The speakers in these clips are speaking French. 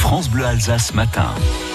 France Bleu Alsace matin.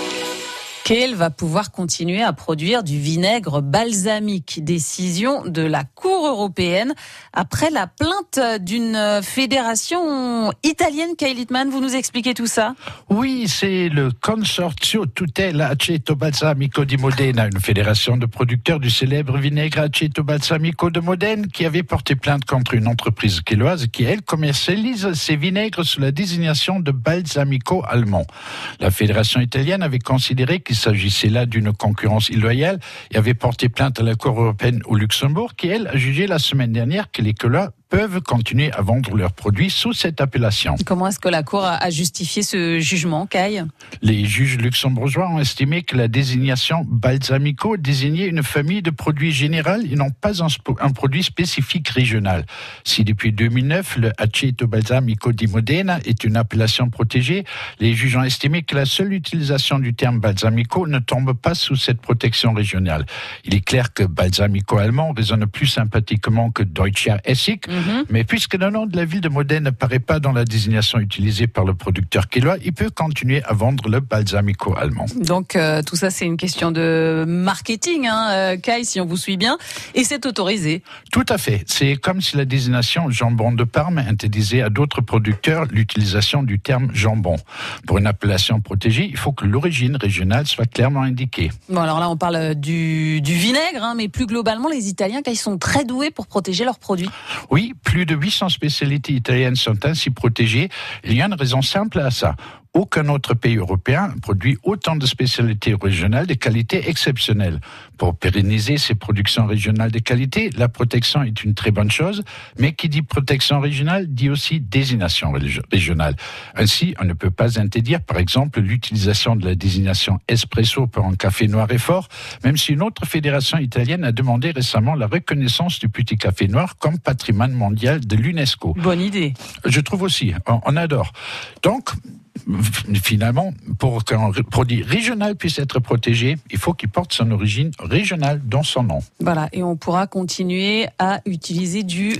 Kehl va pouvoir continuer à produire du vinaigre balsamique. Décision de la Cour européenne après la plainte d'une fédération italienne. Kyle Littmann, vous nous expliquez tout ça ? Oui, c'est le Consorzio Tutela Aceto Balsamico di Modena, une fédération de producteurs du célèbre vinaigre Aceto Balsamico de Modène, qui avait porté plainte contre une entreprise kéloise qui, elle, commercialise ses vinaigres sous la désignation de balsamico allemand. La fédération italienne avait considéré qu'il s'agissait là d'une concurrence illoyale et avait porté plainte à la Cour européenne au Luxembourg, qui, elle, a jugé la semaine dernière que les Kélois peuvent continuer à vendre leurs produits sous cette appellation. Comment est-ce que la Cour a justifié ce jugement, Kyle ? Les juges luxembourgeois ont estimé que la désignation balsamico désignait une famille de produits généraux et non pas un produit spécifique régional. Si depuis 2009, le Aceto Balsamico di Modena est une appellation protégée, les juges ont estimé que la seule utilisation du terme balsamico ne tombe pas sous cette protection régionale. Il est clair que balsamico allemand résonne plus sympathiquement que Deutscher Essig, mais puisque le nom de la ville de Modène n'apparaît pas dans la désignation utilisée par le producteur kélois, il peut continuer à vendre le balsamico allemand. Donc tout ça, c'est une question de marketing, Kyle, si on vous suit bien, et c'est autorisé. Tout à fait. C'est comme si la désignation jambon de Parme interdisait à d'autres producteurs l'utilisation du terme jambon. Pour une appellation protégée, il faut que l'origine régionale soit clairement indiquée. Bon, alors là, on parle du vinaigre, mais plus globalement, les Italiens, ils sont très doués pour protéger leurs produits. Oui, plus de 800 spécialités italiennes sont ainsi protégées. Il y a une raison simple à ça. Aucun autre pays européen produit autant de spécialités régionales de qualité exceptionnelle. Pour pérenniser ces productions régionales de qualité, la protection est une très bonne chose, mais qui dit protection régionale dit aussi désignation régionale. Ainsi, on ne peut pas interdire, par exemple, l'utilisation de la désignation espresso pour un café noir et fort, même si une autre fédération italienne a demandé récemment la reconnaissance du petit café noir comme patrimoine mondial de l'UNESCO. Bonne idée. Je trouve aussi, on adore. Donc, finalement, pour qu'un produit régional puisse être protégé, il faut qu'il porte son origine régionale dans son nom. Voilà, et on pourra continuer à utiliser du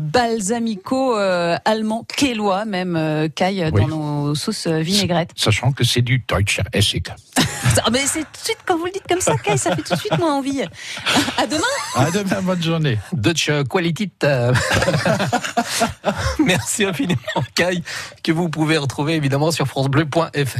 balsamico allemand, kélois même, Kyle, dans nos sauces vinaigrettes. Sachant que c'est du Deutscher Essig. Mais c'est tout de suite, quand vous le dites comme ça, Kyle, ça fait tout de suite moins envie. À demain. À demain, bonne journée. Dutch Quality. Merci infiniment, Kyle, que vous pouvez retrouver évidemment sur francebleu.fr.